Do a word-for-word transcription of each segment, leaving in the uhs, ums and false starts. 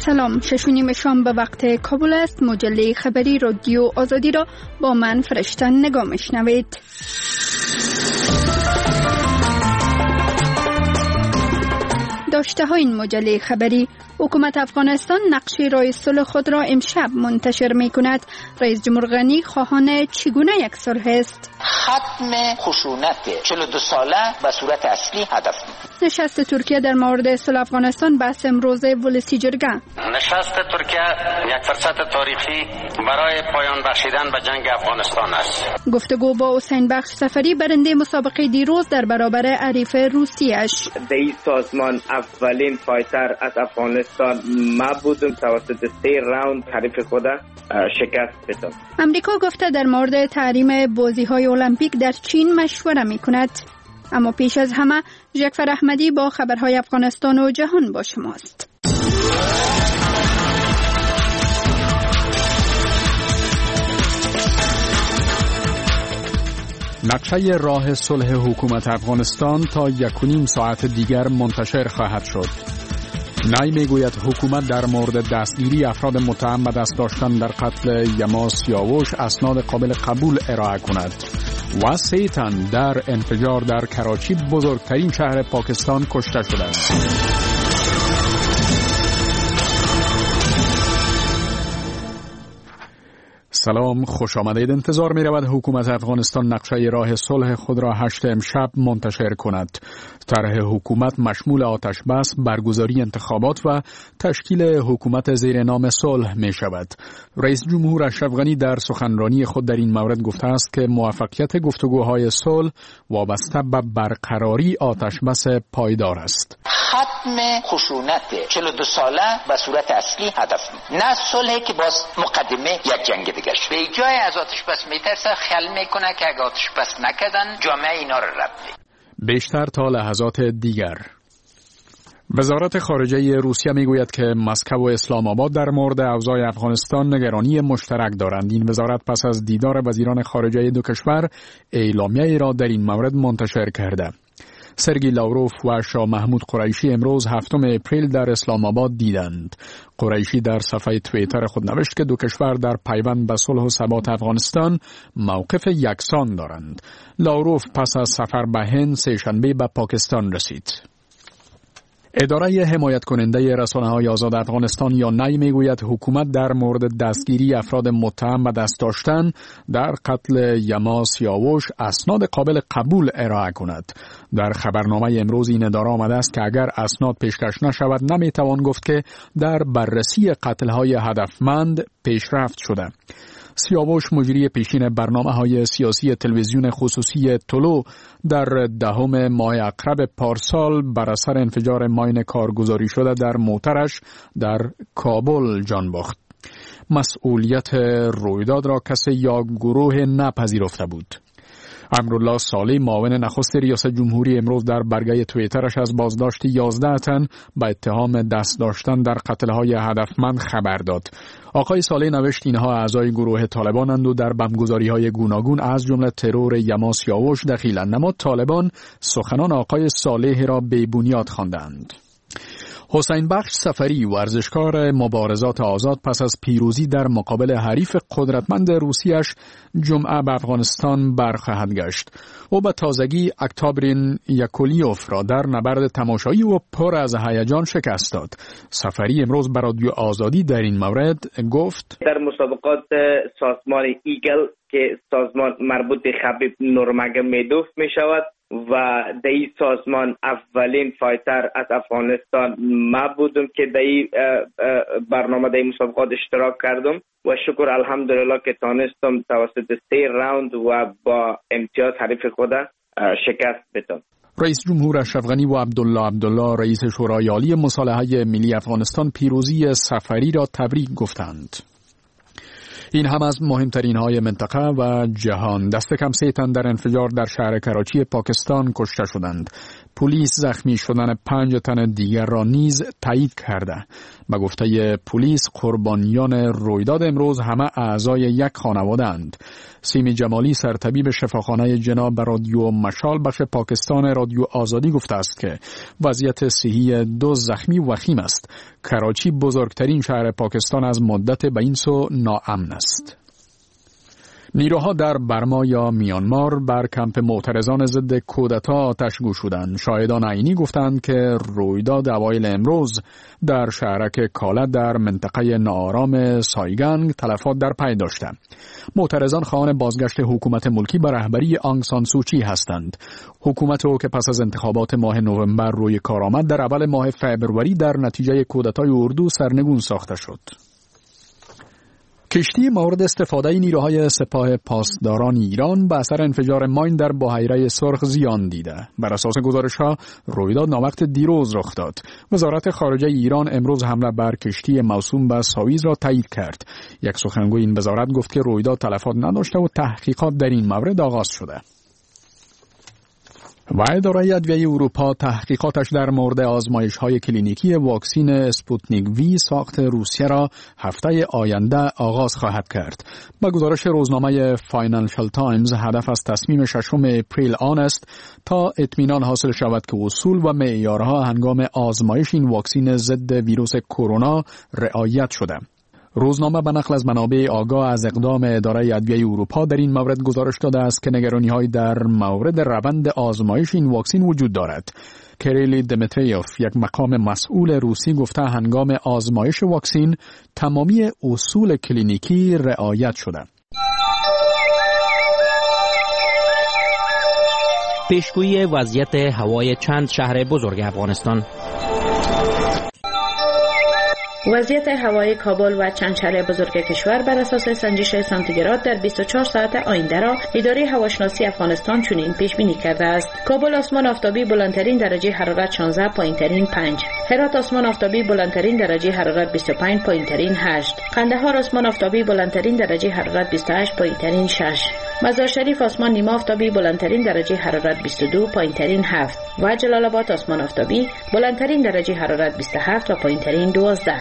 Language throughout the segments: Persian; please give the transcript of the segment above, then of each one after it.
سلام، شش و نیم شام به وقت کابل است. مجله خبری رادیو آزادی را با من فرشته نگاه میشنوید. داشته های این مجله خبری: حکومت افغانستان نقشه راه صلح خود را امشب منتشر می کند. رئیس جمهور غنی خواهان چگونه یک صلح است؟ ختم خشونت چهل و دو ساله به صورت اصلی هدف می. نشست ترکیه در مورد صلح افغانستان بحث امروز ولسی جرگه. نشست ترکیه یک فرصت تاریخی برای پایان بخشیدن به جنگ افغانستان است. گفتگو با حسین بخش صفری برنده مسابقه دیروز در برابر حریف روسیه‌اش. این سازمان اولین فایتر از افغانستان ما بودم، توسط سه راوند حریف خود شکست داد. امریکا گفته در مورد تحریم بازی‌های المپیک در چین مشوره می‌کند. اما پیش از همه ژکفر احمدی با خبرهای افغانستان و جهان با شماست. نقشه راه صلح حکومت افغانستان تا یک و نیم ساعت دیگر منتشر خواهد شد. نای میگوید حکومت در مورد دستگیری افراد متهم به دست داشتن در قتل یما سیاوش اسناد قابل قبول ارائه کند. و سه تن در انفجار در کراچی، بزرگترین شهر پاکستان، کشته شدند. سلام، خوش آمدید. انتظار می رود حکومت افغانستان نقشه راه صلح خود را هشت امشب منتشر کند. طرح حکومت مشمول آتش بس، برگزاری انتخابات و تشکیل حکومت زیر نام صلح می شود. رئیس جمهور اشرف غنی در سخنرانی خود در این مورد گفته است که موفقیت گفتگوهای صلح وابسته به برقراری آتش بس پایدار است. ختم خشونت چهل و دو ساله به صورت اصلی هدف می. نه صلحی که باز مقدمه یک جنگ دیگه شد. به جای از آتش بس میترسه، خیال میکنه که اگه آتش بس نکردن جامعه اینا رو رد می. بیشتر تا لحظات دیگر. وزارت خارجه روسیه میگوید که مسکو و اسلام آباد در مورد اوضاع افغانستان نگرانی مشترک دارند. این وزارت پس از دیدار وزیران خارجه دو کشور اعلامیه‌ای را در این مورد منتشر کرده. سرگی لاوروف و شاه محمود قریشی امروز هفتم اپریل در اسلام آباد دیدند. قریشی در صفحه توییتر خود نوشت که دو کشور در پیوند به صلح و ثبات افغانستان موقف یکسان دارند. لاوروف پس از سفر به هند سه‌شنبه به پاکستان رسید. اداره حمایت کننده رسانه‌های آزاد افغانستان یا نی میگوید حکومت در مورد دستگیری افراد متهم به دست داشتن در قتل یما سیاوش اسناد قابل قبول ارائه کند. در خبرنامه امروز این اداره آمده است که اگر اسناد پیشکش نشود نمیتوان گفت که در بررسی قتل‌های هدفمند پیشرفت شده. سیاوش مجری پیشین برنامه‌های سیاسی تلویزیون خصوصی طلوع در دهم ماه اکتبر پارسال بر اثر انفجار ماین کارگزاری شده در موترش در کابل جان باخت. مسئولیت رویداد را کسی یا گروه نپذیرفته بود. امرالله صالح معاون نخست ریاست جمهوری امروز در برگه توییترش از بازداشت یازده تن به اتهام دست داشتن در قتل‌های هدفمند خبر داد. آقای صالح نوشت اینها اعضای گروه طالبانند و در بمبگذاری‌های گوناگون از جمله ترور یما سیاوش دخیلند، اما طالبان سخنان آقای صالح را بی‌بنیاد خواندند. حسین بخش صفری ورزشکار مبارزات آزاد پس از پیروزی در مقابل حریف قدرتمند روسیه‌اش جمعه به افغانستان برخواهد گشت. او به تازگی اکتابرین یکولیوف را در نبرد تماشایی و پر از هیجان شکست داد. صفری امروز به رادیو آزادی در این مورد گفت: در مسابقات سازمان ایگل که سازمان مربوط به خبیب نورمگومدوف می شود و در این سازمان اولین فایتر از افغانستان ما بودم که در این برنامه در این مسابقات اشتراک کردم و شکر الحمدلله که تانستم توسط سه راوند و با امتیاز حریف خود شکست بدم. رئیس جمهور اشرف غنی و عبدالله عبدالله رئیس شورای عالی مصالحه ملی افغانستان پیروزی صفری را تبریک گفتند. این هم از مهمترین های منطقه و جهان. دست کم سه تن در انفجار در شهر کراچی پاکستان کشته شدند. پلیس زخمی شدن پنج تن دیگر را نیز تایید کرده. به گفته پلیس قربانیان رویداد امروز همه اعضای یک خانواده اند. سیمی جمالی سرطبیب شفاخانه جناب رادیو مشال بخش پاکستان رادیو آزادی گفته است که وضعیت صحی دو زخمی وخیم است. کراچی بزرگترین شهر پاکستان از مدت به این سو ناامن است. نیروها در برما یا میانمار بر کمپ معترضان ضد کودتا آتش گشودند. شاهدان عینی گفتند که رویداد اوایل امروز در شهرک کالا در منطقه ناآرام سایگانگ تلفات در پی داشته. معترضان خواهان بازگشت حکومت ملکی به رهبری آنگ سان سوچی هستند. حکومت او که پس از انتخابات ماه نوامبر روی کار آمد در اول ماه فبروری در نتیجه کودتای اردو سرنگون ساخته شد. کشتی مورد استفاده نیروهای سپاه پاسداران ایران به اثر انفجار ماین در بحیره سرخ زیان دیده. بر اساس گزارش‌ها رویداد ناوقت دیروز رخ داد. وزارت خارجه ایران امروز حمله بر کشتی موسوم به ساویز را تایید کرد. یک سخنگوی این وزارت گفت که رویداد تلفات نداشته و تحقیقات در این مورد آغاز شده. و اداره ادویه اروپا تحقیقاتش در مورد آزمایش‌های کلینیکی واکسن اسپوتنیک وی ساخت روسیه را هفته آینده آغاز خواهد کرد. با گزارش روزنامه فاینانشال تایمز هدف از تصمیم ششم اپریل آن است تا اطمینان حاصل شود که اصول و معیارها هنگام آزمایش این واکسن ضد ویروس کرونا رعایت شده. روزنامه به نقل از منابع آگاه از اقدام اداره ادویه اروپا در این مورد گزارش داده است که نگرانی‌های در مورد روند آزمایش این واکسن وجود دارد. کریلی دمیتریوف، یک مقام مسئول روسی، گفته هنگام آزمایش واکسن تمامی اصول کلینیکی رعایت شده. پیشگویی وضعیت هوای چند شهر بزرگ افغانستان. وضعیت هوای کابل و چند شهر بزرگ کشور بر اساس سنجش سانتیگراد در بیست و چهار ساعت آینده را اداره هواشناسی افغانستان چنین پیش بینی کرده است: کابل آسمان آفتابی بلندترین درجه حرارت شانزده، پایینترین پنج. هرات آسمان آفتابی بلندترین درجه حرارت بیست و پنج، پایینترین هشت. قندهار آسمان آفتابی بلندترین درجه حرارت بیست و هشت، پایینترین شش. مزار شریف آسمان نیمه آفتابی بلندترین درجه حرارت بیست و دو، پایینترین هفت. و جلال آباد آسمان آفتابی بلندترین درجه حرارت بیست و هفت و پایینترین دوازده.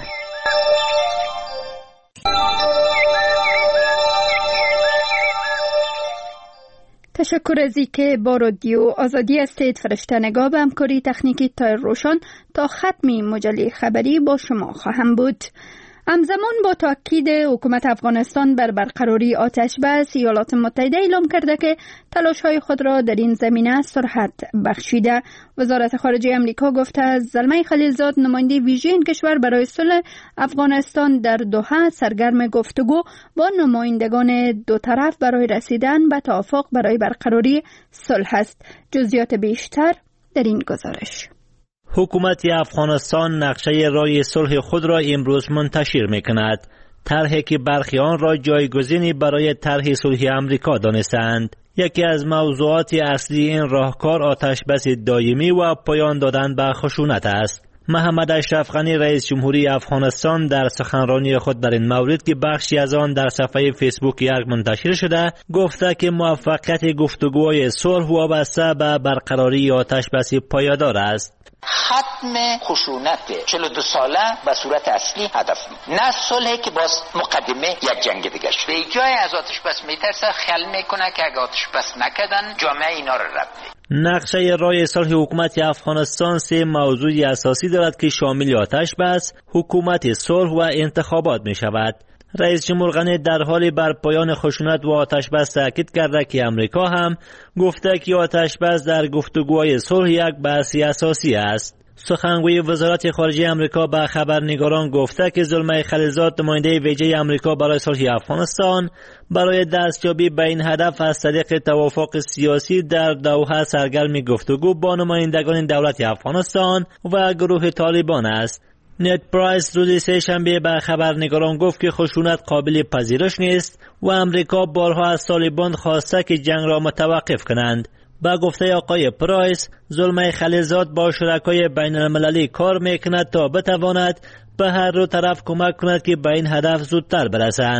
تشکر از اینکه با رادیو آزادی هستید. فرشته نگاه به همکاری تکنیکی تایر روشن تا ختم مجله خبری با شما خواهم بود. همزمان با تاکید حکومت افغانستان بر برقراری آتش بس، ایالات متحده اعلام کرده که تلاش‌های خود را در این زمینه سرعت بخشیده. وزارت خارجه آمریکا گفته زلمه خلیلزاد، نماینده ویژه این کشور برای صلح افغانستان، در دوحه سرگرم گفتگو با نمایندگان دو طرف برای رسیدن به توافق برای برقراری صلح است. جزئیات بیشتر در این گزارش. حکومت افغانستان نقشه راه صلح خود را امروز منتشر می‌کند. طرحی که برخی آن را جایگزینی برای طرح صلح آمریکا دانستند. یکی از موضوعات اصلی این راهکار آتش بس دائمی و پایان دادن به خشونت است. محمد اشرف غنی رئیس جمهوری افغانستان در سخنرانی خود در این مورد که بخشی از آن در صفحه فیسبوک یرگ منتشر شده، گفته که موفقیت گفتگوهای صلح وابسته به برقراری آتش بس پایدار است. ختم خشونت چهل و دو ساله به صورت اصلی هدف می، نه صلحی که باز مقدمه یک جنگ دیگه شد. به جای از آتش بس میترسه، خیال میکنه که اگه آتش بس نکردن جامعه اینا رو رد می. نقشه راه صلح حکومت افغانستان سه موضوع اساسی دارد که شامل آتش بس، حکومت صلح و انتخابات می شود. رئیس جمهور غنی در حال بر پایان خشونت و آتش بس تاکید کرده که امریکا هم گفته که آتش بس در گفتگوهای صلح یک بحث اساسی است. سخنگوی وزارت خارجه امریکا به خبرنگاران گفته که زلمه خلیلزاد، نماینده ویژه امریکا برای صلح افغانستان، برای دستیابی به این هدف از طریق توافق سیاسی در دوحه سرگرم گفتگو با نمایندگان دولت افغانستان و گروه طالبان است. نت پرایس روز سه شنبه به خبرنگاران گفت که خشونت قابل پذیرش نیست و امریکا بارها از طالبان خواسته که جنگ را متوقف کنند. با گفته آقای پرایس، زلمه خلیلزاد با شرکای بین المللی کار میکند تا بتواند به هر دو طرف کمک کند که به این هدف زودتر برسند.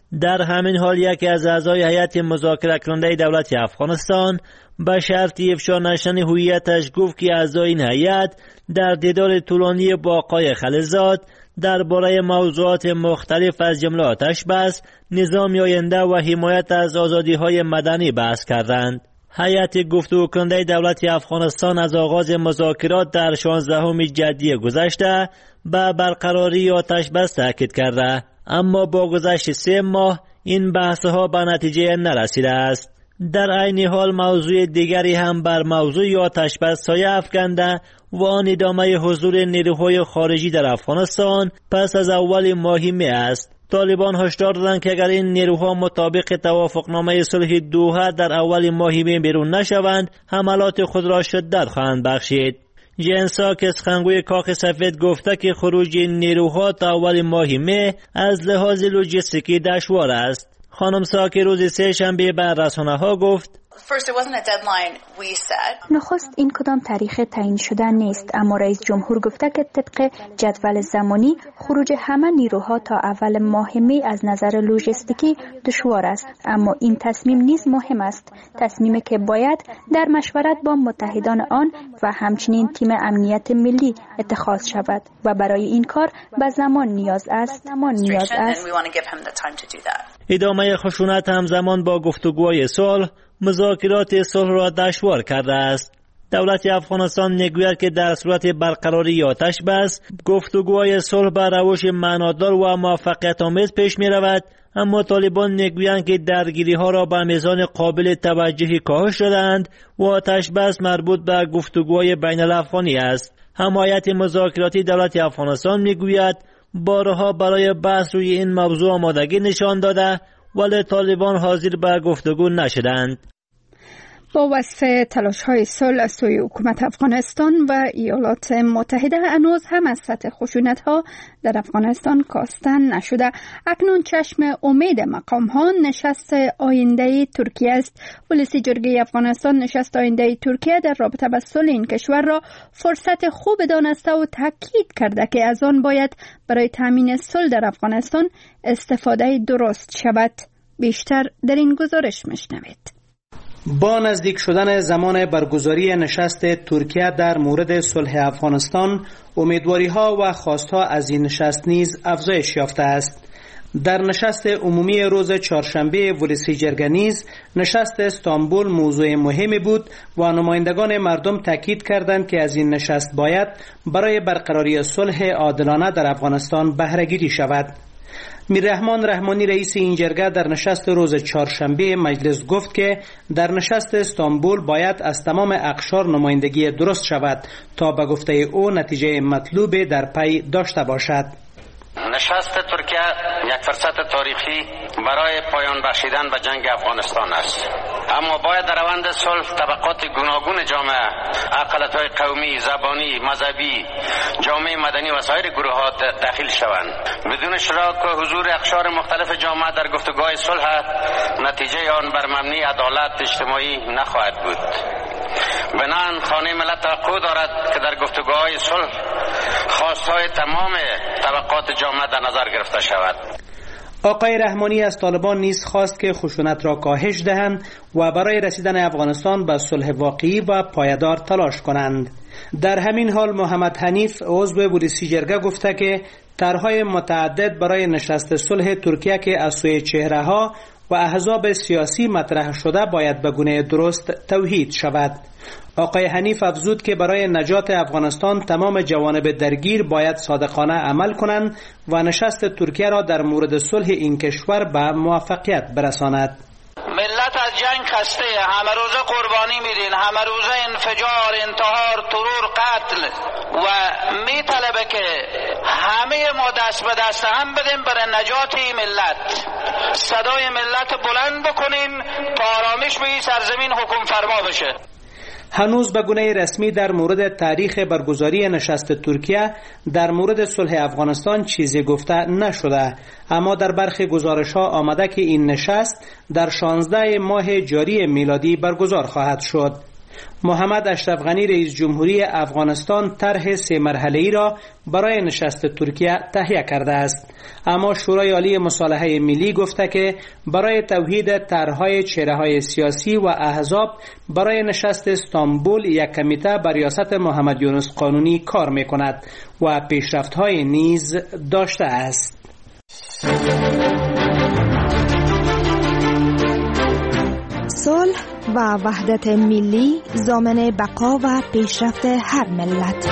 در همین حال یکی از اعضای هیئت مذاکره کننده دولت افغانستان به شرط افشا نشدن هویتش گفت که اعضای این هیئت در دیدار طولانی با آقای خلیلزاد درباره موضوعات مختلف از جمله آتش بس، نظام آینده و حمایت از آزادی‌های مدنی بحث کردند. هیئت گفتگو کننده دولت افغانستان از آغاز مذاکرات در شانزدهم جدی گذشته به برقراری آتش بس تاکید کرده، اما با گذشت سه ماه این بحث‌ها به نتیجه نرسیده است. در عین حال موضوع دیگری هم بر موضوع آتش بس سایه افکنده و آن ادامه حضور نیروهای خارجی در افغانستان پس از اول ماه می است. طالبان هشدار دادند که اگر این نیروها مطابق توافقنامه صلح دوحه در اول ماه می بیرون نشوند، حملات خود را شدت خواهند بخشید. جن ساکس خنگوی کاخ سفید گفته که خروج این نیروها تا اول ماه می از لحاظ لوجستیکی دشوار است. خانم ساکی روز سه شنبه به رسانه‌ها گفت: نخست این کدام تاریخ تعیین شده نیست، اما رئیس جمهور گفته که طبق جدول زمانی خروج همه نیروها تا اول ماه می از نظر لوجستیکی دشوار است، اما این تصمیم نیز مهم است، تصمیمی که باید در مشورت با متحدان آن و همچنین تیم امنیت ملی اتخاذ شود و برای این کار به زمان نیاز است. زمان نیاز است. ادامه خشونت همزمان با گفتگوهای صلح مذاکرات صلح را دشوار کرده است. دولت افغانستان میگوید که در صورت برقراری آتش بس گفتگوهای صلح به روش معنادار و موفقیت آمیز پیش می رود، اما طالبان میگویند که درگیری ها را به میزان قابل توجهی کاهش دادند و آتش بس مربوط به گفتگوهای بین الافغانی است. حمایت مذاکراتی دولت افغانستان میگوید بارها برای بحث روی این موضوع آمادگی نشان داده ولی طالبان حاضر به گفتگو نشدند. با وصف تلاش‌های صلح از سوی حکومت افغانستان و ایالات متحده هنوز هم از سطح خشونت‌ها در افغانستان کاستن نشده. اکنون چشم امید مقام‌ها نشست آینده ترکیه است. پلیس جرگه افغانستان نشست آینده ترکیه در رابطه با صلح این کشور را فرصت خوب دانسته و تاکید کرده که از آن باید برای تامین صلح در افغانستان استفاده درست شود. بیشتر در این گزارش میشنوید. با نزدیک شدن زمان برگزاری نشست ترکیه در مورد صلح افغانستان، امیدواری‌ها و خواست‌ها از این نشست نیز افزایش یافته است. در نشست عمومی روز چهارشنبه ولسی جرگه نیز نشست استانبول موضوع مهمی بود و نمایندگان مردم تاکید کردند که از این نشست باید برای برقراری صلح عادلانه در افغانستان بهره گیری شود. میررحمان رحمانی رئیس این جرگه در نشست روز چهارشنبه مجلس گفت که در نشست استانبول باید از تمام اقشار نمایندگی درست شود تا به گفته او نتیجه مطلوب در پی داشته باشد. نشست ترکیه یک فرصت تاریخی برای پایان بخشیدن به جنگ افغانستان است، اما باید در روند صلح طبقات گوناگون جامعه، اقلیت‌های قومی، زبانی، مذهبی، جامعه مدنی و سایر گروهات داخل شوند. بدون اشتراک و حضور اقشار مختلف جامعه در گفتگوهای صلح نتیجه آن بر مبنی عدالت اجتماعی نخواهد بود. بنابراین خانه ملت توقع دارد که در گفتگوهای صلح خواستهای تمام طبقات جامعه در نظر گرفته شود. آقای رحمانی از طالبان نیز خواست که خشونت را کاهش دهند و برای رسیدن افغانستان به صلح واقعی و پایدار تلاش کنند. در همین حال محمد حنیف عضو ولسی جرگه گفته که طرح‌های متعدد برای نشست صلح ترکیه که از سوی چهره‌ها و احزاب سیاسی مطرح شده باید به گونه درست توحید شود. آقای حنیف افزود که برای نجات افغانستان تمام جوانب درگیر باید صادقانه عمل کنند و نشست ترکیه را در مورد صلح این کشور به موفقیت برساند. ملت از جنگ خسته، همه روزه قربانی میدین، همه روزه انفجار، انتحار، ترور، قتل و میطلبه که همه ما دست به دست هم بدیم برای نجات این ملت. صدای ملت بلند بکنیم تا آرامش به این سرزمین حکم فرما بشه. هنوز به گونه رسمی در مورد تاریخ برگزاری نشست ترکیه در مورد صلح افغانستان چیزی گفته نشده، اما در برخی گزارش‌ها آمده که این نشست در شانزده ماه جاری میلادی برگزار خواهد شد. محمد اشرف غنی رئیس جمهوری افغانستان طرح سه مرحله‌ای را برای نشست ترکیه تهیه کرده است، اما شورای عالی مصالحه ملی گفته که برای توحید طرح‌های چهره‌های سیاسی و احزاب برای نشست استانبول یک کمیته بر ریاست محمد یونس قانونی کار می‌کند و پیشرفت‌های نیز داشته است. صلح و وحدت ملی ضامن بقا و پیشرفت هر ملت.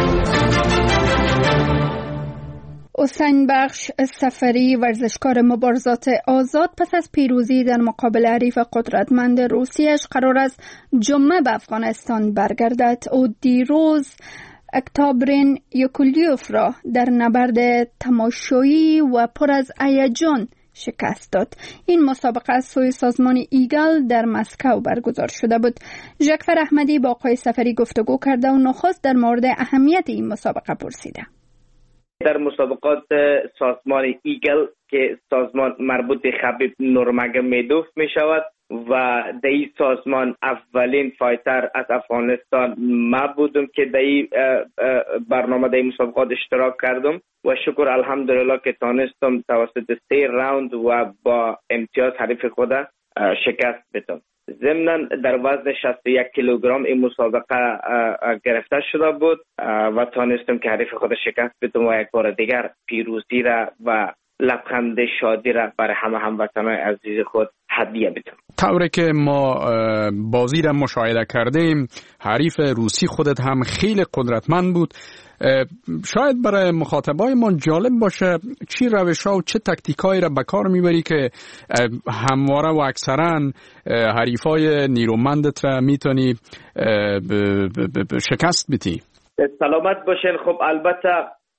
حسین بخش صفری، ورزشکار مبارزات آزاد، پس از پیروزی در مقابل حریف قدرتمند روسیه‌اش قرار است جمعه به افغانستان برگردد. او دیروز اکتابرین یکولیوف را در نبرد تماشایی و پر از هیجان شکست داد. این مسابقه از سوی سازمان ایگل در مسکو برگزار شده بود. ژکفر احمدی با آقای صفری گفتگو کرده و نخست در مورد اهمیت این مسابقه پرسیده. در مسابقات سازمان ایگل که سازمان مربوط به خبیب نورمگومدوف می شود و در این سازمان اولین فایتر از افغانستان ما بودم که در این برنامه در این مسابقات اشتراک کردم و شکر الحمدلله که تانستم توسط سه راوند و با امتیاز حریف خود شکست بدم. ضمناً در وزن شصت و یک کیلوگرم این مسابقه گرفته شده بود و تانستم که حریف خود شکست بدم و یک بار دیگر پیروزی را و لبخند شادی را برای همه هموطنان عزیز خود هدیه بدم. طوری که ما بازی را مشاهده کردیم، حریف روسی خودت هم خیلی قدرتمند بود. شاید برای مخاطبای ما جالب باشه چی روش‌ها و چه تاکتیکایی را به کار میبری که همواره و اکثرا حریفای نیرومندت را میتونی شکست بدی؟ سلامت باشین. خب البته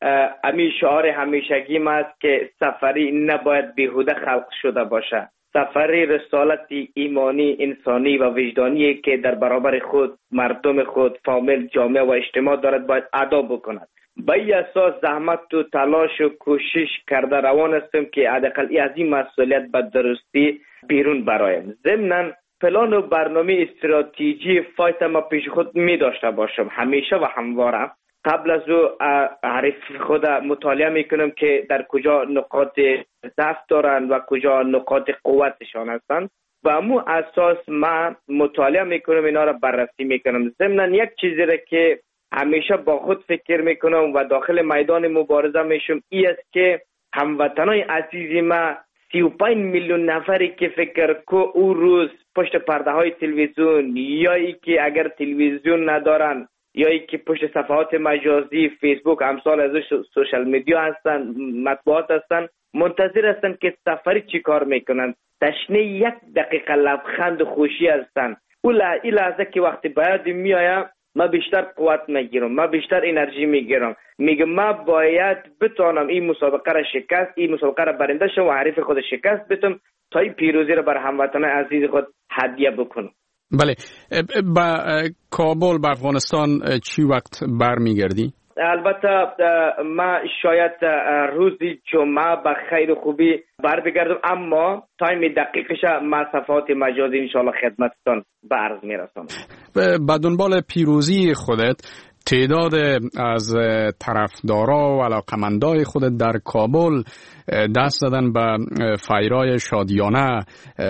امی شعار همیشگی ما است که سفری نباید بیهوده خلق شده باشه. سفری رسالتی ایمانی، انسانی و وجدانی که در برابر خود، مردم خود، فامیل، جامعه و اجتماع دارد باید ادا بکند. به این اساس زحمت و تلاش و کوشش کرده روان هستم که حداقل از این مسئولیت به درستی بیرون برایم. ضمناً پلان و برنامه استراتژی فایت ما پیش خود می داشته باشم همیشه و همواره. قبل از او حریف خود مطالعه میکنم که در کجا نقاط ضعف دارند و کجا نقاط قوتشان هستند و امو اساس من مطالعه میکنم، اینا را بررسی میکنم. ضمناً یک چیزی را که همیشه با خود فکر میکنم و داخل میدان مبارزه میشم این است که هموطنای عزیز ما سی و پنج میلیون نفری که فکر کو او روز پشت پرده های تلویزیون یا ای که اگر تلویزیون ندارن یا ای که پشت صفحات مجازی فیسبوک امثال از سوشال میدیا هستن، مطبوعات هستن، منتظر هستن که سفری چی کار میکنن. تشنه یک دقیقه لبخند خوشی هستن. اون این لحظه که وقتی باید میایم ما بیشتر قوت میگیرم، ما بیشتر انرژی میگیرم، میگم ما باید بتونم این مسابقه را شکست این مسابقه را برنده شم و حریف خود شکست بدم تا این پیروزی را بر هموطنان عزیز خود هدیه بکنم. بله، با کابل به افغانستان چی وقت برمیگردی؟ البته ما شاید روز جمعه به خیر خوبی بر بگردم، اما تایم دقیقش ما صفحات مجازی انشاءالله خدمتتان به عرض میرسم. به دنبال پیروزی خودت تعداد از طرفدارا و علاقمندای خودت در کابل دست دادن به فایرای شادیانه.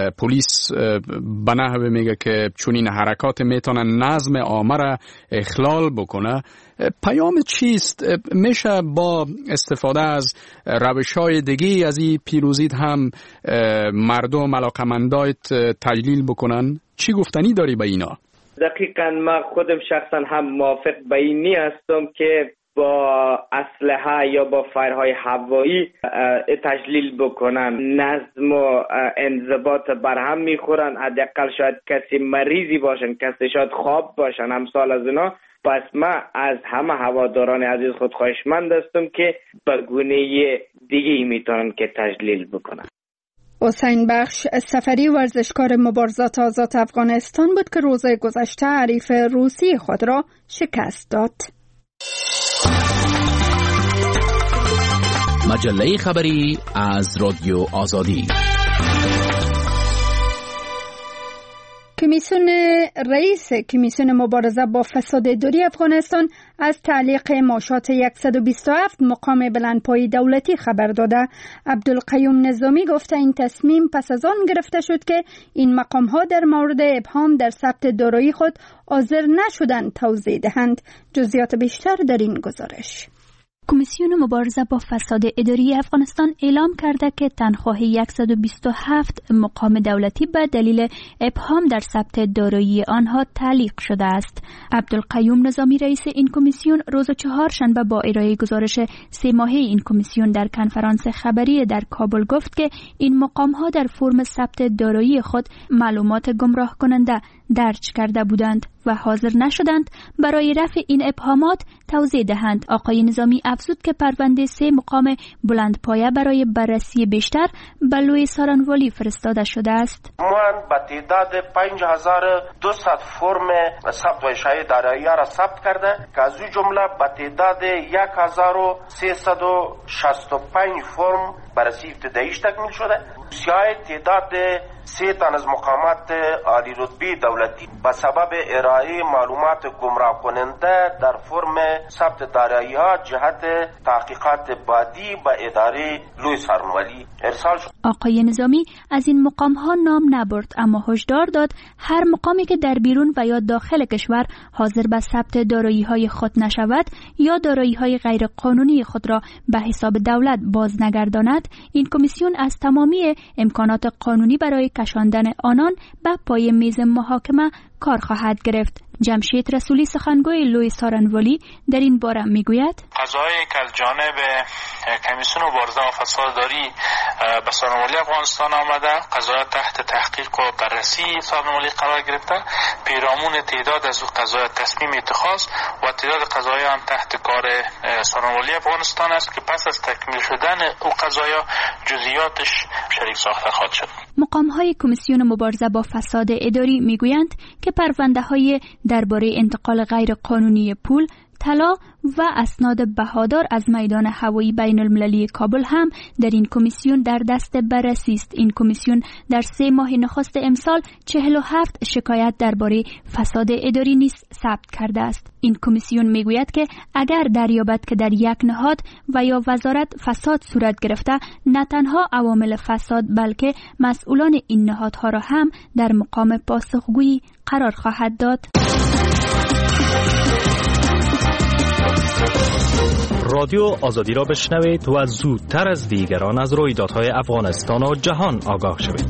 پلیس به نحوه میگه که چون این حرکات میتونن نظم عامه را اخلال بکنه. پیام چیست؟ میشه با استفاده از روش‌های دیگه از این پیروزیت هم مردم علاقمندایت تجلیل بکنن؟ چی گفتنی داری به اینا؟ دقیقاً ما خودم شخصا هم موافق به اینی هستم که با اسلحه یا با فایرهای هوایی تجلیل بکنن، نظم و انضباط برهم میخورن. حداقل شاید کسی مریضی باشن، کسی شاید خواب باشن، امثال از اینا. پس ما از همه هواداران عزیز خود خواهشمند هستم که به گونه دیگه میتونن که تجلیل بکنن. حسین بخش صفری، ورزشکار مبارزات آزاد افغانستان بود که روز گذشته حریف روسی خود را شکست داد. مجله خبری از رادیو آزادی. کمیسیون رئیس کمیسیون مبارزه با فساد اداری افغانستان از تعلیق معاشات صد و بیست و هفت مقام بلندپایه دولتی خبر داده. عبدالقیوم نظامی گفته این تصمیم پس از آن گرفته شد که این مقام ها در مورد ابهام در ثبت دارایی خود حاضر نشدند توضیح دهند. جزئیات بیشتر در این گزارش. کمیسیون مبارزه با فساد اداری افغانستان اعلام کرده که تنخواهی صد و بیست و هفت مقام دولتی به دلیل ابهام در ثبت دارایی آنها تعلیق شده است. عبدالقیوم نظامی رئیس این کمیسیون روز چهارشنبه با ارائه گزارش سه ماهه این کمیسیون در کنفرانس خبری در کابل گفت که این مقام ها در فرم ثبت دارایی خود معلومات گمراه کننده درج کرده بودند و حاضر نشدند برای رفع این ابهامات توضیح دهند. آقای نظامی افزود که پرونده سه مقام بلندپایه برای بررسی بیشتر به لوی سارنوالی فرستاده شده است. ما به تعداد پنج هزار و دویست فرم ثبت و اشاعه دارایی را ثبت کرده که از این جمله به تعداد یک هزار و سیصد و شصت و پنج فرم بررسی ابتداییش تکمیل شده. سیاه تعداد سه تن از مقامات عالی رتبه دولتی به سبب ارائه معلومات گمراه کننده در فرم ثبت دارایی ها جهت تحقیقات بعدی به اداره لوی سارنوالی ارسال شد. آقای نظامی از این مقام ها نام نبرد، اما هشدار داد هر مقامی که در بیرون و یا داخل کشور حاضر به ثبت دارایی های خود نشود یا دارایی های غیر قانونی خود را به حساب دولت باز نگرداند، این کمیسیون از تمامی امکانات قانونی برای کشاندن آنان به پای میز محاکمه کار خواهد گرفت. جمشید رسولی سخنگوی لوی سارنوالی در این باره میگوید قضایی که از جانب کمیسیون مبارزه با فسادداری به سارنوالی افغانستان آمده، قضایا تحت تحقیق و بررسی سارنوالی قرار گرفته، پیرامون تعداد از قضایا تصمیم اتخاذ و تعداد قضایا هم تحت کار سارنوالی افغانستان است که پس از تکمیل شدن او قضایا جزئیاتش شریک ساخته خواهد شد. مقام های کمیسیون مبارزه با فساد اداری میگویند که پرونده های درباره انتقال غیر قانونی پول، طلا و اسناد بهادار از میدان هوایی بین المللی کابل هم در این کمیسیون در دست بررسی است. این کمیسیون در سه ماه نخست امسال چهل و هفت شکایت درباره فساد اداری نیز ثبت کرده است. این کمیسیون میگوید که اگر دریابد که در یک نهاد و یا وزارت فساد صورت گرفته، نه تنها عوامل فساد بلکه مسئولان این نهادها را هم در مقام پاسخگویی قرار خواهد داد. رادیو آزادی را بشنوید و زودتر از دیگران از رویدادهای افغانستان و جهان آگاه شوید.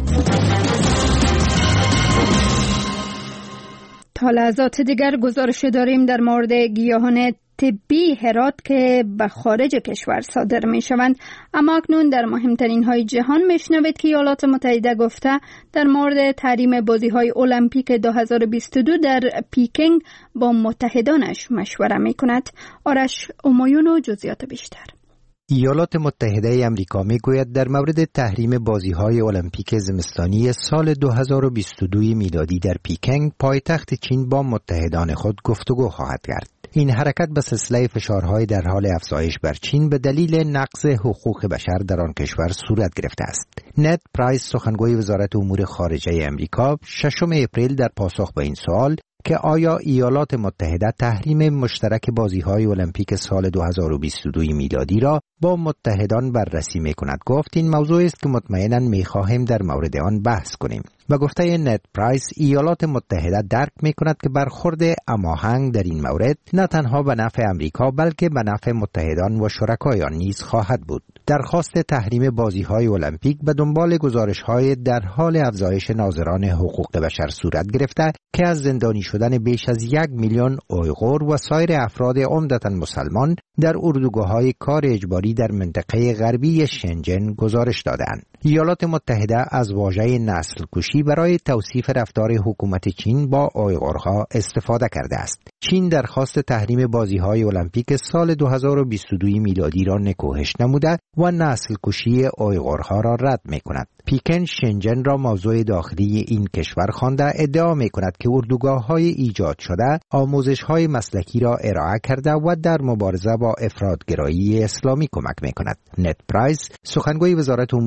تا لحظات دیگر گزارش داریم در مورد گیاهان طبی هرات که به خارج کشور صادر می شوند. اما اکنون در مهمترین های جهان می شنوید که ایالات متحده گفته در مورد تحریم بازی های المپیک دو هزار و بیست و دو در پیکنگ با متحدانش مشوره می کند. آرش امایون و جزئیات بیشتر. ایالات متحده آمریکا میگوید در مورد تحریم بازی‌های المپیک زمستانی سال دو هزار و بیست و دو میلادی در پیکنگ پایتخت چین با متحدان خود گفتگو خواهد کرد. این حرکت به سلسله فشارهای در حال افزایش بر چین به دلیل نقض حقوق بشر در آن کشور صورت گرفته است. نت پرایس سخنگوی وزارت امور خارجه آمریکا ششم اپریل در پاسخ به این سوال که آیا ایالات متحده تحریم مشترک بازی‌های المپیک سال دو هزار و بیست و دو میلادی را با متحدان بررسی می‌کند گفت این موضوع است که مطمئناً می‌خواهیم در مورد آن بحث کنیم. و گفته نت پرایس ایالات متحده درک می‌کند که برخورد هماهنگ در این مورد نه تنها به نفع آمریکا بلکه به نفع متحدان و شرکای آن نیز خواهد بود. درخواست تحریم بازی‌های المپیک به دنبال گزارش‌های در حال افزایش ناظران حقوق بشر صورت گرفته که از زندانی شدن بیش از یک میلیون اویغور و سایر افراد عمدتاً مسلمان در اردوگاه‌های کار اجباری در منطقه غربی شنجن گزارش دادند. ایالات متحده از واژه نسل کشی برای توصیف رفتار حکومت چین با اویغورها استفاده کرده است. چین درخواست تحریم بازی‌های المپیک سال دو هزار و بیست و دو میلادی را نکوهش نموده و نسل کشی اویغورها را رد می‌کند. پیکن شنجن را موضوع داخلی این کشور خوانده ادعا می‌کند که اردوگاه‌های ایجاد شده آموزش‌های مسلکی را ارائه کرده و در مبارزه با افراطگرایی اسلامی کمک می‌کند. نت پرایس سخنگوی وزارت امور خارجه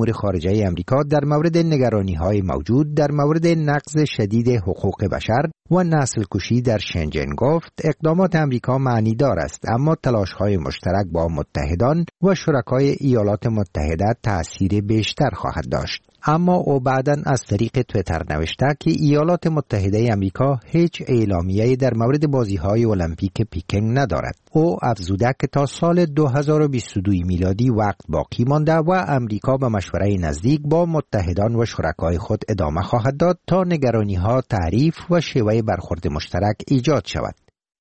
خارجه امریکا در مورد نگرانی‌های موجود در مورد نقض شدید حقوق بشر و نسل کشی در شنجن گفت اقدامات امریکا معنیدار است، اما تلاش‌های مشترک با متحدان و شرکای ایالات متحده تأثیر بیشتر خواهد داشت. اما او بعداً از طریق تویتر نوشته که ایالات متحده امریکا هیچ اعلامیه‌ای در مورد بازی‌های المپیک پیکینگ ندارد. او افزوده که تا سال دو هزار و بیست و دو میلادی وقت باقی مانده و امریکا به مشوره نزدیک با متحدان و شرکای خود ادامه خواهد داد تا نگرانی‌ها تعریف و شیوه برخورد مشترک ایجاد شود.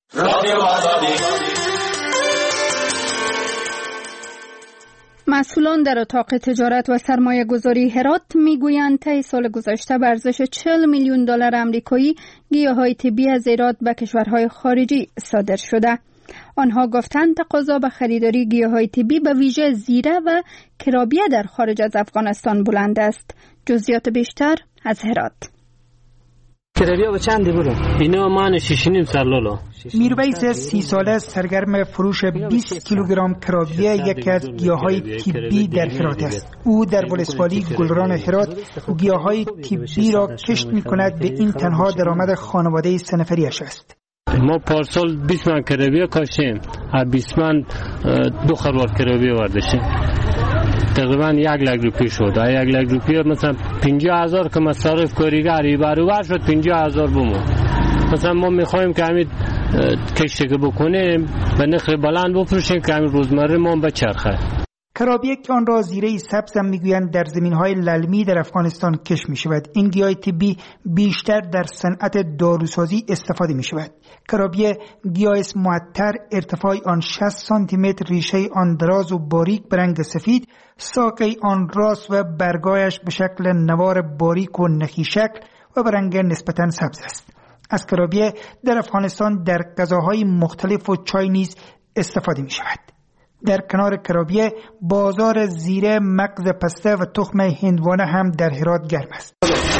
مسئولان در اتاق تجارت و سرمایه گذاری هرات میگویند طی سال گذشته به ارزش چهل میلیون دلار آمریکایی گیاهای طبی از ایران به کشورهای خارجی صادر شده. آنها گفتند تقاضا به خریداری گیاهای طبی به ویژه زیره و کرابیه در خارج از افغانستان بلند است. جزئیات بیشتر از هرات. کرابیه به چند برو؟ اینا من شش سال لولو. میرویس سی ساله سرگرم فروش بیست کیلوگرم کرابیه، یکی از گیاهای طبی در هرات است. او در ولسوالی گلران هرات گیاهای طبی را کشت می کند، به این تنها درآمد خانواده سه نفریش است. ما پارسال بیست من کرابیه کاشتیم، هر بیست من دو خروار کرابیه ورداشتیم. تقریبا یک لک روپیه شد. یک لک روپیه مثلا پنجاه هزار که مصارف کارگری برابر شد، پنجاه هزار بمون. مثلا ما میخوایم که همین کشتی که بکنیم به نرخ بلند بفروشیم که همین روزمره ما بچرخه. کرابیه که آن را زیره سبز هم میگویند در زمینهای للمی در افغانستان کشت می شود. این گیاه طبی بیشتر در صنعت داروسازی استفاده می شود. کرابیه گیاه است معطر، ارتفاع آن شصت سانتی متر، ریشه آن دراز و باریک به رنگ سفید، ساقه آن راست و برگایش به شکل نوار باریک و نخی شکل و به رنگ نسبتاً سبز است. از کرابیه در افغانستان در غذاهای مختلف و چای نیز استفاده می شود. در کنار کرابیه بازار زیره، مغز پسته و تخم هندوانه هم در هرات گرم است.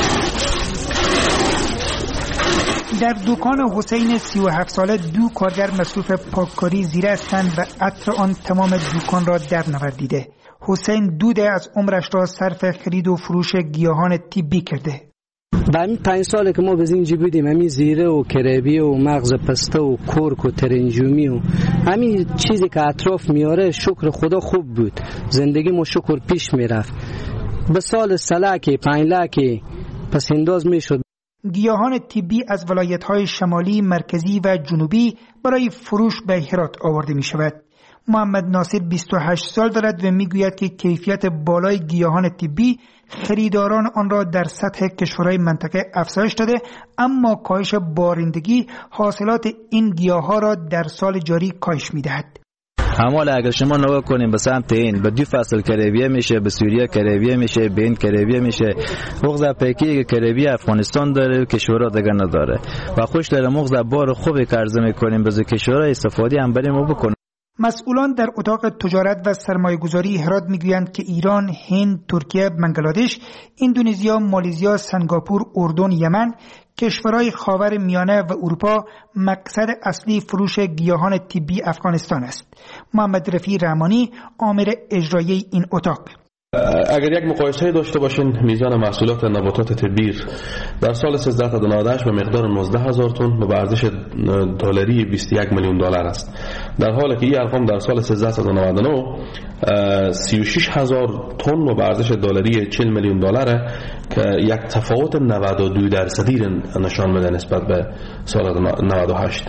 در دکان حسین سی و هفت ساله دو کارگر مصروف پاککاری زیره هستند و عطر آن تمام دکان را در نوردیده. حسین دوده از عمرش را صرف خرید و فروش گیاهان طبی کرده. در این پنج ساله که ما به اینجا بودیم، همین زیره و کرابیه و مغز پسته و کرک و ترنجومی و همین چیزی که اطراف میاره، شکر خدا خوب بود. زندگی ما شکر پیش میرفت. به سال سلک پنج لک پس انداز میشد. گیاهان طبی از ولایت‌های شمالی، مرکزی و جنوبی برای فروش به هرات آورده می شود. محمد ناصر بیست و هشت سال دارد و میگوید که کیفیت بالای گیاهان طبی خریداران آن را در سطح کشورهای منطقه افزایش داده، اما کاهش بارندگی حاصلات این گیاه‌ها را در سال جاری کاهش می‌دهد. اما اگر شما نگاه کنیم به سمت این، به دو فصل کرابیه میشه، به سوریه کرابیه میشه، به این کرابیه میشه. مغز پیکی کرابیه افغانستان داره، کشورها دیگه نداره و خوش داره مغز بار خوبی که عرضه میکنیم به کشورها استفاده هم بریم و بکنیم. مسئولان در اتاق تجارت و سرمایه‌گذاری هرات میگویند که ایران، هند، ترکیه، بنگلادش، اندونزیا، مالزیا، سنگاپور، اردن، یمن، کشورهای خاور میانه و اروپا مقصد اصلی فروش گیاهان طبی افغانستان است. محمد رفیع رحمانی، آمر اجرایی این اتاق: اگر یک مقایسه داشته باشین، میزان محصولات نباتات طبی در سال سیزده تا نود و هشت به مقدار نوزده هزار تن و به ارزش دلاری بیست و یک میلیون دلار است، در حالی که این ارقام در سال سیزده تا نود و نه سی و شش هزار تن و به ارزش دلاری چهل میلیون دلار که یک تفاوت نود و دو درصدی نشان میده نسبت به سال نود و هشت.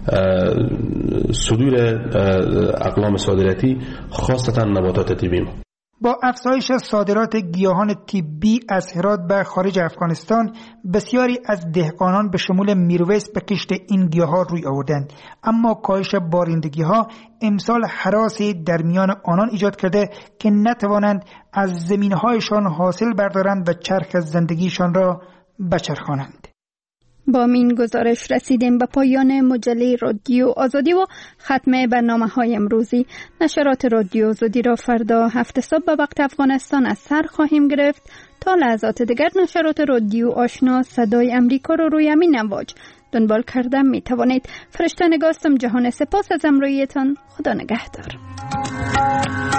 صدور اقلام صادراتی خاصتا نباتات طبی. با افزایش صادرات گیاهان طبی از هرات به خارج افغانستان، بسیاری از دهقانان به شمول میرویس به کشت این گیاها روی آوردند، اما کاهش بارندگی ها امسال هراسی در میان آنان ایجاد کرده که نتوانند از زمینهایشان حاصل بردارند و چرخ زندگیشان را بچرخانند. با این گزارش رسیدیم به پایان مجله رادیو آزادی و ختم برنامه های امروزی. نشرات رادیو آزادی را فردا هفت صبح به وقت افغانستان از سر خواهیم گرفت. تا لحظات دیگر نشرات رادیو آشنا صدای امریکا را روی همین امواج دنبال کردن می توانید. فرشته نگاستم. جهان سپاس از امرویتان. خدا نگهدار.